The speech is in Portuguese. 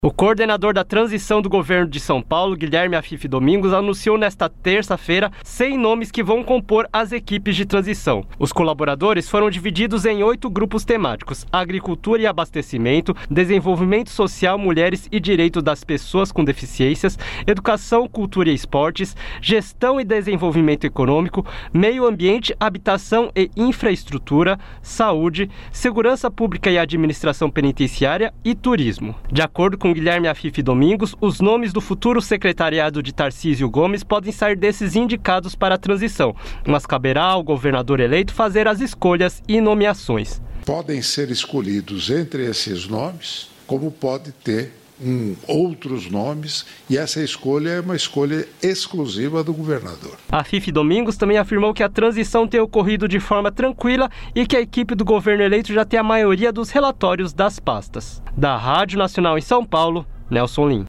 O coordenador da transição do governo de São Paulo, Guilherme Afife Domingos, anunciou nesta terça-feira 100 nomes que vão compor as equipes de transição. Os colaboradores foram divididos em 8 grupos temáticos: agricultura e abastecimento, desenvolvimento social, mulheres e direitos das pessoas com deficiências, educação, cultura e esportes, gestão e desenvolvimento econômico, meio ambiente, habitação e infraestrutura, saúde, segurança pública e administração penitenciária e turismo. De acordo com Guilherme Afife Domingos, os nomes do futuro secretariado de Tarcísio Gomes podem sair desses indicados para a transição, mas caberá ao governador eleito fazer as escolhas e nomeações. Podem ser escolhidos entre esses nomes, como pode ter outros nomes, e essa escolha é uma escolha exclusiva do governador. Afife Domingos também afirmou que a transição tem ocorrido de forma tranquila e que a equipe do governo eleito já tem a maioria dos relatórios das pastas. Da Rádio Nacional em São Paulo, Nelson Lim.